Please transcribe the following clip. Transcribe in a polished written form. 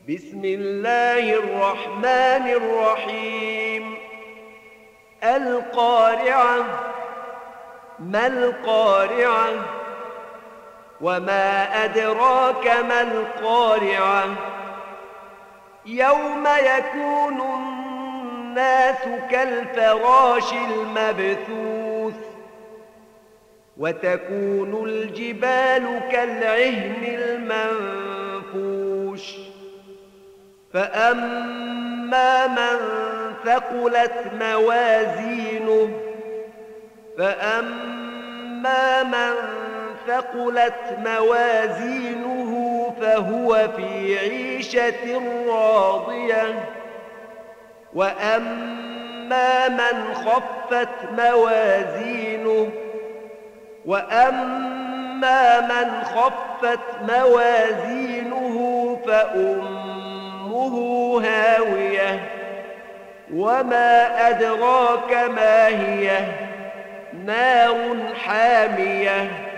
بسم الله الرحمن الرحيم. القارعة. ما القارعة؟ وما أدراك ما القارعة؟ يوم يكون الناس كالفراش المبثوث وتكون الجبال كالعهن المنفوش فأما من ثقلت موازينه فهو في عيشة راضية وأما من خفت موازينه فأمه هاوية وما أدراك ما هي نار حامية